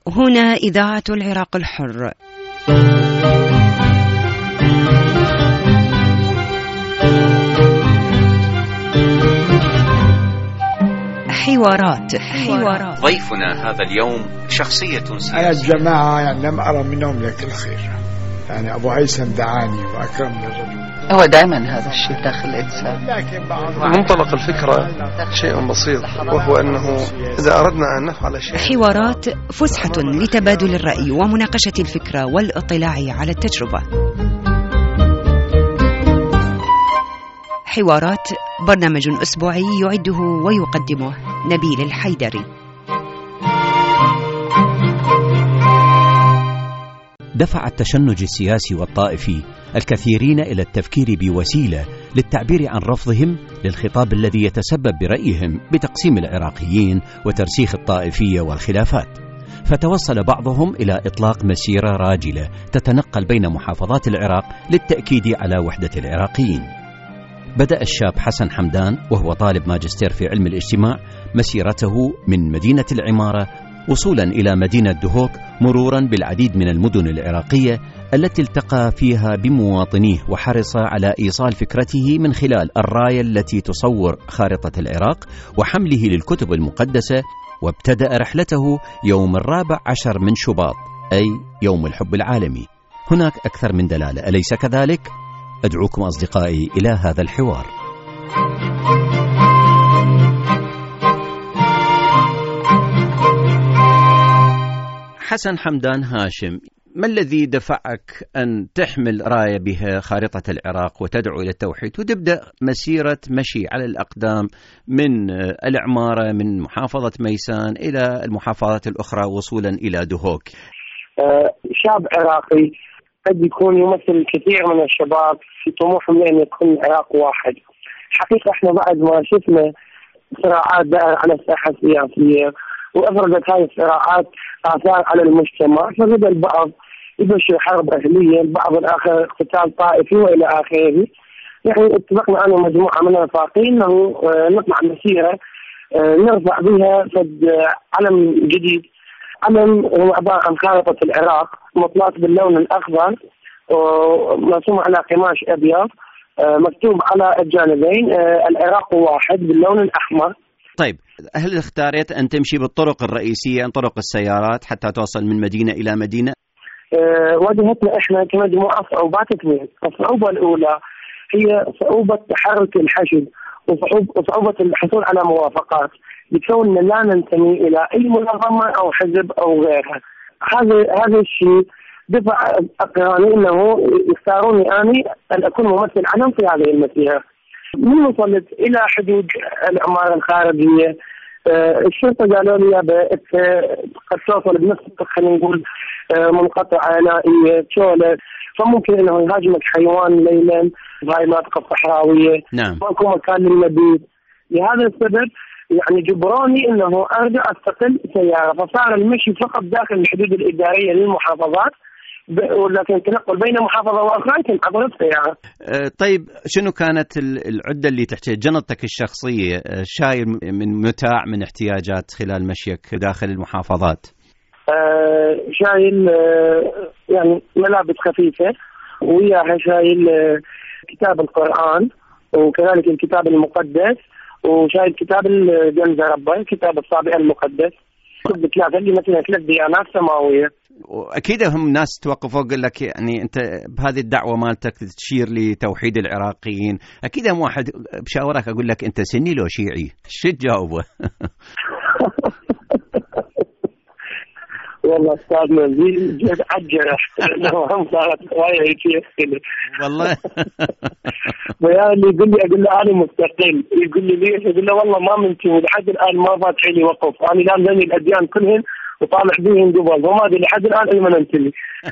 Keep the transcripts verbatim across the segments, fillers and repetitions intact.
هنا إذاعة العراق الحر. حوارات. حوارات ضيفنا هذا اليوم شخصية سياسية. أنا الجماعة يعني لم أرى منهم لك الخير، يعني أبو هيثم دعاني وأكرمني الرجل. هو دائما هذا الشيء داخل الإنسان. منطلق الفكرة شيء بسيط، وهو أنه إذا أردنا أن نفعل شيء. حوارات فسحة لتبادل الرأي ومناقشة الفكرة والاطلاع على التجربة. حوارات برنامج أسبوعي يعده ويقدمه نبيل الحيدري. دفع التشنج السياسي والطائفي الكثيرين إلى التفكير بوسيلة للتعبير عن رفضهم للخطاب الذي يتسبب برأيهم بتقسيم العراقيين وترسيخ الطائفية والخلافات، فتوصل بعضهم إلى إطلاق مسيرة راجلة تتنقل بين محافظات العراق للتأكيد على وحدة العراقيين. بدأ الشاب حسن حمدان وهو طالب ماجستير في علم الاجتماع مسيرته من مدينة العمارة وصولا إلى مدينة دهوك، مرورا بالعديد من المدن العراقية التي التقى فيها بمواطنيه وحرص على إيصال فكرته من خلال الراية التي تصور خارطة العراق وحمله للكتب المقدسة. وابتدأ رحلته يوم الرابع عشر من شباط، أي يوم الحب العالمي. هناك أكثر من دلالة، أليس كذلك؟ أدعوكم أصدقائي إلى هذا الحوار. حسن حمدان هاشم، ما الذي دفعك أن تحمل راية بها خارطة العراق وتدعو إلى التوحيد وتبدأ مسيرة مشي على الأقدام من العمارة من محافظة ميسان إلى المحافظات الأخرى وصولا إلى دهوك؟ شاب عراقي قد يكون يمثل كثير من الشباب في طموحهم لأن يكون العراق واحد. حقيقة احنا بعد ما شفنا صراعات دائرة على الساحة السياسية وأفرزت هذه الصراعات آثار على المجتمع، فبدأ البعض يبشر حرب أهلية، البعض الآخر اقتتال طائفي وإلى آخره. يعني اتفقنا أنا ومجموعة من الرفاقين أنه نطلع مسيرة نرفع بها فد علم جديد، علم هو عبارة عن خارطة العراق مطلات باللون الأخضر ومرسوم على قماش أبيض مكتوب على الجانبين العراق واحد باللون الأحمر. طيب، هل اختارت أن تمشي بالطرق الرئيسية، طرق السيارات، حتى توصل من مدينة إلى مدينة؟ أه واجهتنا إحنا كمجموعة صعوبات اثنين. الصعوبة الأولى هي صعوبة تحرك الحشد وصعوبة الحصول على موافقات، بكوننا لا ننتمي إلى أي منظمة أو حزب أو غيرها. هذا هذا الشيء دفع أقراني أنه يختاروني أنا أن أكون ممثل عنهم في هذه المسيرة. من وصلت إلى حدود العمارة الخارجية الشرطة قالوا لي قد توصل بنفس خلينا نقول منقطعة نائية شولة، فممكن أنه يهاجمك حيوان ليلا هاي مناطق الصحراوية. نعم. ماكو مكان للمبيت. لهذا السبب يعني جبروني أنه أرجع أستقل سيارة، فصار المشي فقط داخل الحدود الإدارية للمحافظات، ولكن التنقل بين محافظة وأخرى يتم عبر السيارة. أه طيب، شنو كانت العدة اللي تحتاج جنطتك الشخصية؟ شايل من متاع من احتياجات خلال مشيك داخل المحافظات؟ أه شايل أه يعني ملابس خفيفة، وياها شايل أه كتاب القرآن وكذلك الكتاب المقدس، وشايل كتاب الجنز ربي كتاب الصابئة المقدس. ثلاثة اللي مثلا ثلاث ديانات سماوية. وأكيد هم ناس توقفوا وقال لك يعني أنت بهذه الدعوة مالتك تشير لتوحيد العراقيين، أكيد هم واحد بشاورك أقول لك أنت سني لو شيعي، شو تجاوبه؟ والله أستاذ نزيل جد عجرة هم صارت هواية هيك يسكني والله. ويا اللي يقول لي أقول له أنا مستقل، يقول لي ليش؟ أقول له والله ما منتي لحد الآن ما فاتح لي وقف، أنا الآن بني الأديان كلهن وطالع بيهم قبل وما أدري لحد الآن أي من أنتلي.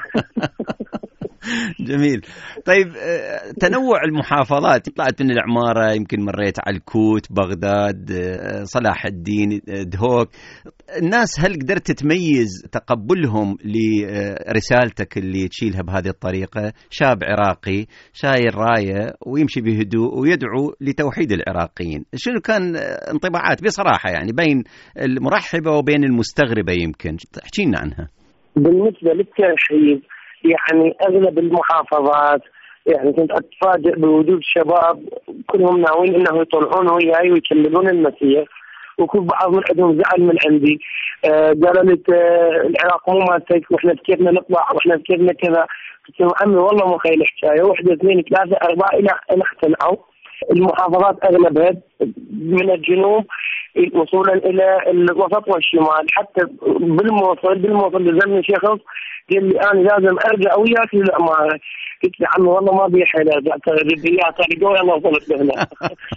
جميل. طيب، تنوع المحافظات، طلعت من العمارة، يمكن مريت على الكوت، بغداد، صلاح الدين، دهوك، الناس هل قدرت تميز تقبلهم لرسالتك اللي تشيلها بهذه الطريقة؟ شاب عراقي شايل راية ويمشي بهدوء ويدعو لتوحيد العراقيين، شنو كان انطباعات بصراحة يعني بين المرحبة وبين المستغربة؟ يمكن تحكي لنا عنها. بالنسبة للترحيب يعني أغلب المحافظات يعني كنت أتفاجئ بوجود شباب كلهم ناويين إنه يطلعون وياي ويكملون المسير، وكل بعض من عندهم زعل من عندي. آه قالوا لي العراق مو مالتك وإحنا بكيفنا نطلع وإحنا بكيفنا كذا. قلت لهم عمي والله مو خيل حكاية، واحدة اثنين ثلاثة أربعة إلى إلى اقتنعوا. المحافظات أغلبها من الجنوب وصولا إلى الوسط والشمال، حتى بالموصل بالموصل لزمني شخص قال لي أنا لازم أرجع وياك للأمانة. قلت له عمي والله ما بي حيل أرجع، ترى طريقه يلا وصلت لهنا.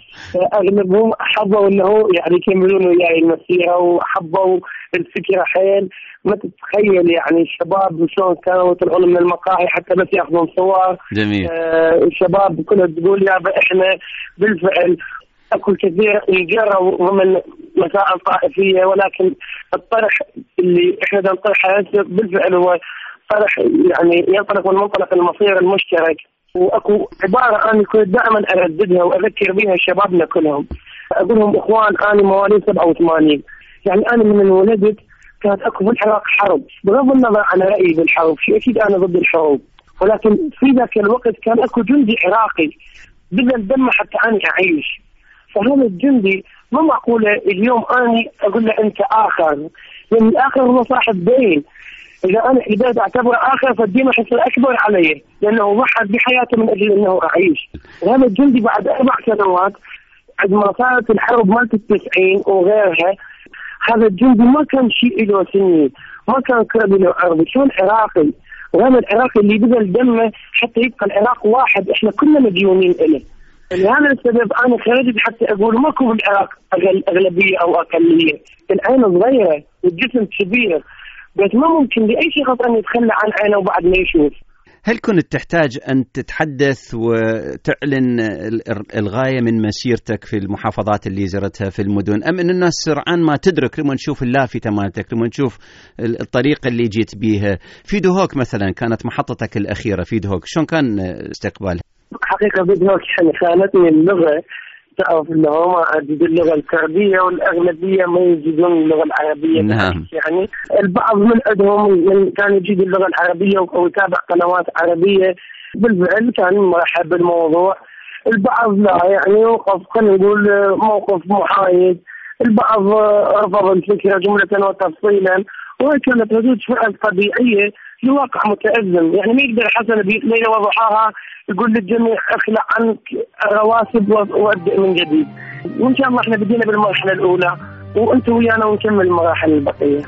أغلبهم حبوا إنه يعني يكملون وياي المسيرة وحبوا الفكرة حيل. ما تتخيل يعني الشباب شلون كانوا يطلعون من المقاهي حتى بس ياخذون صور. جميل. آه الشباب كلها تقول يا احنا بالفعل اكو كثير يجروا من مسائل طائفيه، ولكن الطرح اللي احنا نطرحه بالفعل هو طرح يعني ينطلق من منطلق المصير المشترك. واكو عباره انا كنت دائما ارددها واذكر بها شبابنا كلهم، اقول لهم اخوان انا مواليد سبعة وثمانين، يعني انا من ولدت كانت اكو بالعراق حرب، بغض النظر عن رايي بالحرب، شيء اكيد انا ضد الحروب، ولكن في ذاك الوقت كان اكو جندي عراقي بذل دمه حتى انا اعيش. فهذا الجندي ما معقوله اليوم اني اقول له انت اخر، لان الاخر هو صاحب دين. اذا انا قدرت اعتبره اخر فالدين راح يصير اكبر علي، لانه ضحى بحياته من اجل انه اعيش. وهذا الجندي بعد اربع سنوات عندما صارت الحرب مالت التسعين وغيرها، هذا الجندي ما كان شيء له سني، ما كان كردي له عربي، كان عراقي. وهذا العراقي اللي بذل دمه حتى يبقى العراق واحد، احنا كلنا مديونين له. لهذا السبب انا خرجت حتى اقول ماكو بالعراق اغلبيه او اقليه، العين صغيره والجسم كبير، بس ما ممكن لاي شخص ان يتخلى عن عينه وبعد ما يشوف. هل كنت تحتاج أن تتحدث وتعلن الغاية من مسيرتك في المحافظات اللي زرتها في المدن، أم أن الناس سرعان ما تدرك لما نشوف اللافتة مالتك، لما نشوف الطريقة اللي جيت بيها؟ في دهوك مثلا كانت محطتك الأخيرة، في دهوك شلون كان استقبالها؟ حقيقة بدهوك يعني خانتني اللغة، تعرف اللي هم عدد اللغة الكردية والأغلبية ما يجيدون اللغة العربية. نعم. يعني البعض من عندهم من كان يجيد اللغة العربية ويتابع قنوات عربية، بالفعل كان مرحب بالموضوع. البعض لا، يعني وقف خلينا نقول موقف محايد، البعض رفض الفكرة جملة وتفصيلا، وهي كانت ردود فعل طبيعية لواقع متأزم. يعني ما يقدر حسن بليلة وضحاها يقول للجميع اخلع عنك الرواسب وابدأ من جديد. وان شاء الله احنا بدينا بالمرحلة الأولى وانتم ويانا ونكمل المراحل البقية.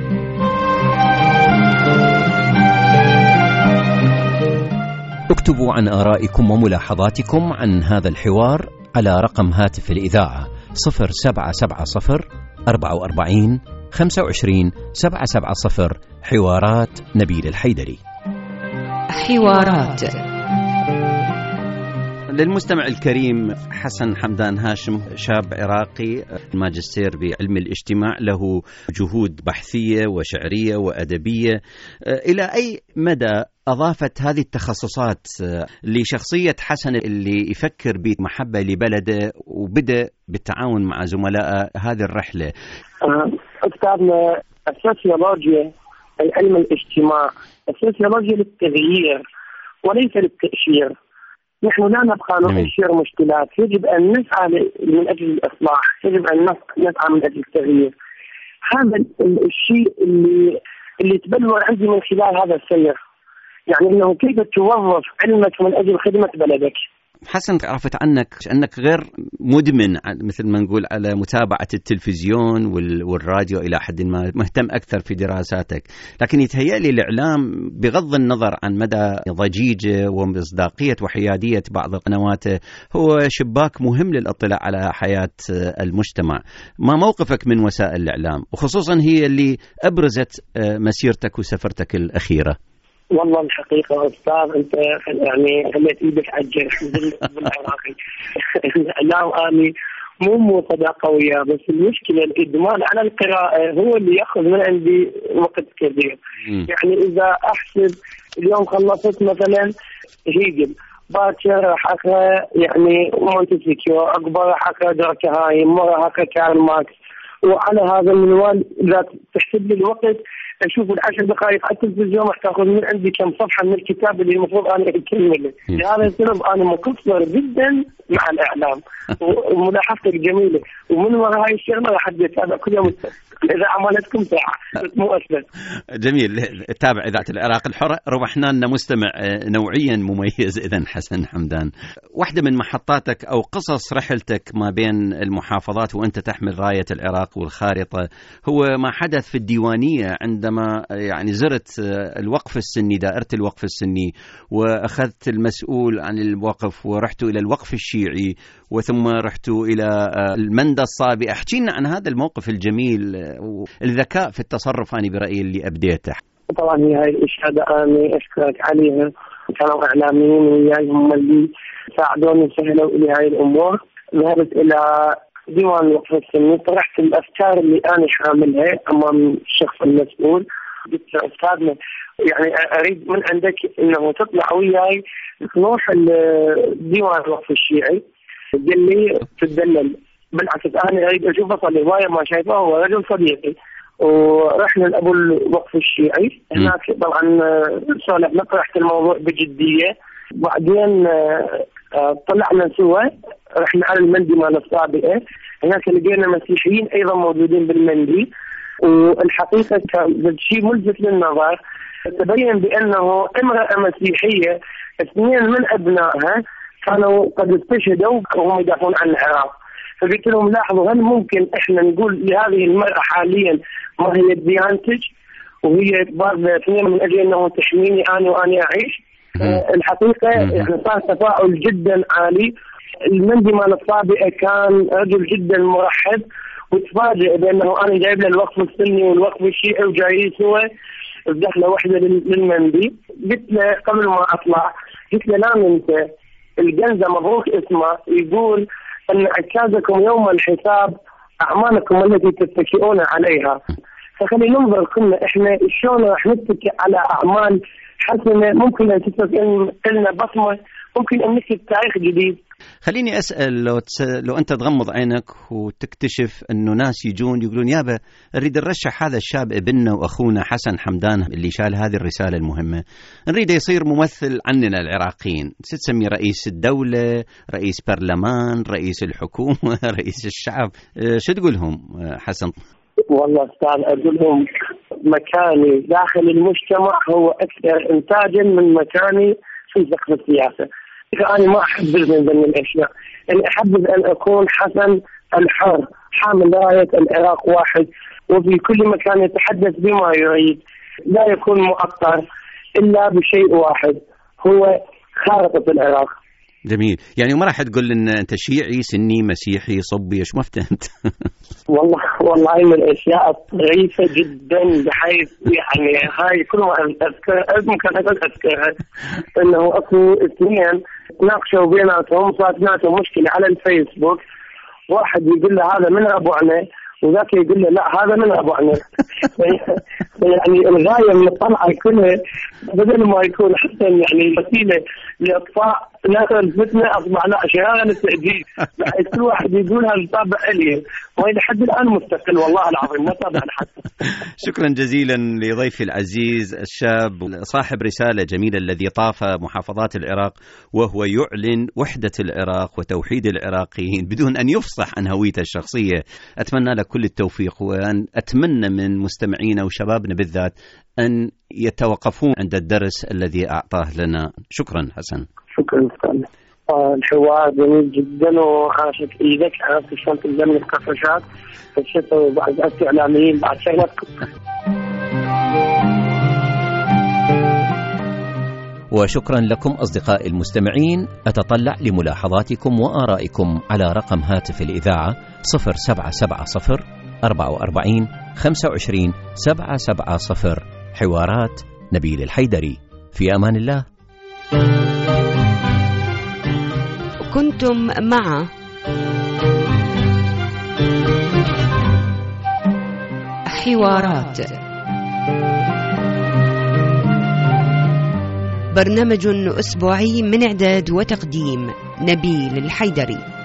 اكتبوا عن آرائكم وملاحظاتكم عن هذا الحوار على رقم هاتف الإذاعة صفر سبعة سبعة صفر أربعة وأربعين خمسة وعشرين سبعة سبعة صفر. حوارات نبيل الحيدري. حوارات. للمستمع الكريم، حسن حمدان هاشم شاب عراقي ماجستير بعلم الاجتماع، له جهود بحثية وشعرية وأدبية. إلى أي مدى أضافت هذه التخصصات لشخصية حسن اللي يفكر بمحبة لبلده وبدأ بالتعاون مع زملاء هذه الرحلة؟ أستاذنا السوسيولوجيا أي علم الاجتماع، السوسيولوجيا للتغيير وليس للتأشير. نحن لا نبقى نؤشر مشكلات، يجب أن نسعى من أجل الإصلاح، يجب أن نسعى من أجل التغيير. هذا الشيء اللي اللي تبلور عندي من خلال هذا السير، يعني أنه كيف توظف علمك من أجل خدمة بلدك. حسن، عرفت عنك أنك غير مدمن مثل ما نقول على متابعة التلفزيون والراديو إلى حد ما، مهتم أكثر في دراساتك، لكن يتهيألي الإعلام بغض النظر عن مدى ضجيجه ومصداقية وحيادية بعض قنواته هو شباك مهم للاطلاع على حياة المجتمع. ما موقفك من وسائل الإعلام، وخصوصا هي اللي أبرزت مسيرتك وسفرتك الأخيرة؟ والله الحقيقة أستاذ أنت يعني خليت إيدك على الجرح بالعراقي. الإعلام آني مو مو صداقة وياه، بس المشكلة الإدمان على القراءة هو اللي يأخذ من عندي وقت كبير. م. يعني إذا أحسب اليوم خلصت مثلا هيجل، باكر راح أقرأ يعني مونتسكيو، أكبر راح أقرأ دوركهايم، مرة أقرأ كارل ماركس. وعلى هذا المنوال إذا تحسب لي الوقت أشوف العشر دقائق على التلفزيون راح تأخذ من عندي كم صفحة من الكتاب اللي المفروض أنا أكمله. لهذا السبب أنا مقصر جدا مع الإعلام وملاحظتك جميلة، ومن وراء هاي الشغلة راح أتابع كل يوم إذا عملتكم ساعة مو أسهل. جميل، تابع إذاعة العراق الحرة. ربحنا لنا مستمع نوعيا مميز إذن حسن حمدان. واحدة من محطاتك أو قصص رحلتك ما بين المحافظات وأنت تحمل راية العراق والخارطة هو ما حدث في الديوانية عندما يعني زرت الوقف السني، دائرة الوقف السني، وأخذت المسؤول عن الوقف ورحت إلى الوقف الشيعي وثم رحت إلى المندى الصابئ. احكي لنا عن هذا الموقف الجميل والذكاء في التصرف أنا برأيي اللي أبديته. طبعا هي هاي الإشادة أنا أشكرك عليها، كانوا إعلاميين وياي هم اللي ساعدوني وسهلوا لي هاي الأمور. ذهبت إلى ديوان الوقف السني، طرحت الأفكار اللي أنا حاملها أمام الشخص المسؤول. قلت له أستاذنا يعني أريد من عندك إنه تطلع وياي نروح الديوان الوقف الشيعي. قال لي تدلل، بالعكس أنا أريد أشوف أصلي هواية ما شايفه، هو رجل صديقي. ورحنا لأبو الوقف الشيعي هناك، طبعا سولف نطرحت الموضوع بجدية. بعدين طلعنا سوا رحنا على المندي مال الصابئة، هناك لقينا مسيحيين أيضا موجودين بالمندي. والحقيقة كان شيء ملفت للنظر، تبين بأنه امرأة مسيحية اثنين من أبنائها كانوا قد استشهدوا وهم يدافعون عن العراق. فقلت لهم لاحظوا، هل ممكن احنا نقول لهذه المرأة حاليا ما هي ديانتج وهي تبارز اثنين من اجل انه تحميني انا واني اعيش؟ آه الحقيقة يعني صار تفاعل جدا عالي. المندي مال الصابئة كان رجل جدا مرحب، وتفاجئ بانه انا جايب له الوقف السني والوقف الشيعي وجايين سوا بدخله واحدة للمندي. قلت له قبل ما اطلع، قلت له لا ننسى الجنزة مبروك اسمه يقول أن عكازكم يوم الحساب أعمالكم التي تتكئون عليها. فخلينا ننظر كنا إحنا شلون راح نتكئ على أعمال حسنة، ممكن أن تترك لنا بصمة، ممكن أن نكتب تاريخ جديد. خليني أسأل، لو, تس... لو أنت تغمض عينك وتكتشف أنه ناس يجون يقولون يابا نريد نرشح هذا الشاب ابننا وأخونا حسن حمدان اللي شال هذه الرسالة المهمة، نريد يصير ممثل عننا العراقيين، تسمي رئيس الدولة، رئيس برلمان، رئيس الحكومة، رئيس الشعب، شو تقولهم حسن؟ والله أستاذ أقول لهم مكاني داخل المجتمع هو أكثر إنتاجا من مكاني في سقف السياسة. أنا ما أحبذ من ضمن الأشياء، أنا أحبذ أن أكون حسن الحر حامل راية العراق واحد، وفي كل مكان يتحدث بما يريد، لا يكون مؤطر إلا بشيء واحد هو خارطة العراق. جميل، يعني ما راح تقول لنا أنت شيعي سني مسيحي صبي، إيش ما فهمت. والله والله من الأشياء الطريفة جدا، بحيث يعني هاي كل ما أذكر ممكن أذكرها إنه أكو اثنين تناقشوا بيناتهم، صارت بيناتهم مشكلة على الفيسبوك، واحد يقول له هذا من أبوعنا وذاك يقول له لا هذا من أبوعنا. يعني الغاية من الطلعة كلها بدل ما يكون حتى يعني وسيلة لإطفاء ناس الفتنة أصبح لا شرارة للتأجيل، بحيث كل واحد يقولها الطابع إليه، وإلى حد الآن مستقل والله العظيم ما تابع لحد. شكرا جزيلا لضيفي العزيز الشاب صاحب رسالة جميلة الذي طاف محافظات العراق وهو يعلن وحدة العراق وتوحيد العراقيين بدون أن يفصح عن هويته الشخصية. أتمنى لك كل التوفيق، وأن أتمنى من مستمعينا وشبابنا بالذات أن يتوقفون عند الدرس الذي أعطاه لنا. شكرا حسن. شكرا لك. الحوار جميل جدا وعاشت إيدك، عرفت شلون تلزمني القفشات فشت وبعد أسي إعلاميين بعد شغلك. وشكرا لكم أصدقائي المستمعين. أتطلع لملاحظاتكم وآرائكم على رقم هاتف الإذاعة صفر سبعة سبعة صفر أربعة وأربعين خمسة وعشرين سبعة سبعة صفر. حوارات نبيل الحيدري. في أمان الله. كنتم مع حوارات، برنامج أسبوعي من إعداد وتقديم نبيل الحيدري.